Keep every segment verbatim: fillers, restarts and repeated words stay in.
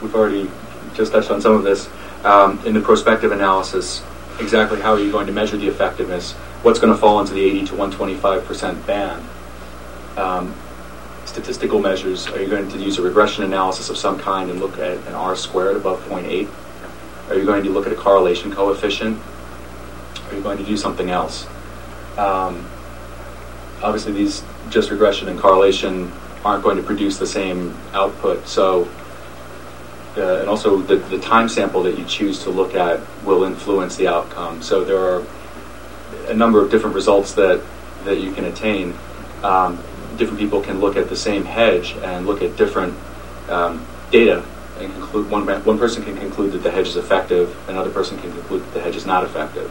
we've already just touched on some of this. Um, in the prospective analysis, exactly how are you going to measure the effectiveness? What's going to fall into the eighty to one twenty-five percent band? Um, statistical measures, are you going to use a regression analysis of some kind and look at an R squared above zero point eight? Are you going to look at a correlation coefficient? Are you going to do something else? Um, obviously, these just regression and correlation aren't going to produce the same output. So, uh, and also the, the time sample that you choose to look at will influence the outcome. So there are a number of different results that, that you can attain. Um, different people can look at the same hedge and look at different um, data and conclude, one, one person can conclude that the hedge is effective, another person can conclude that the hedge is not effective.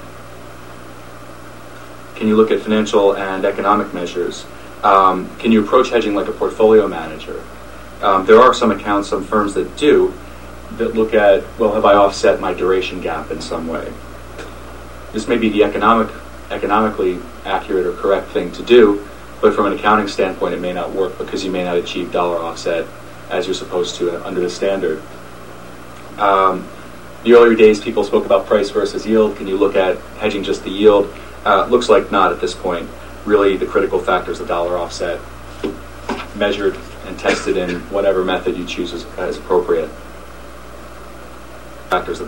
Can you look at financial and economic measures? Um, can you approach hedging like a portfolio manager? Um, there are some accounts, some firms that do, that look at, well, have I offset my duration gap in some way? This may be the economic, economically accurate or correct thing to do, but from an accounting standpoint, it may not work because you may not achieve dollar offset as you're supposed to under the standard. Um, the earlier days, people spoke about price versus yield. Can you look at hedging just the yield? Uh, looks like not at this point. Really, the critical factor is the dollar offset, measured and tested in whatever method you choose as, as appropriate. Factors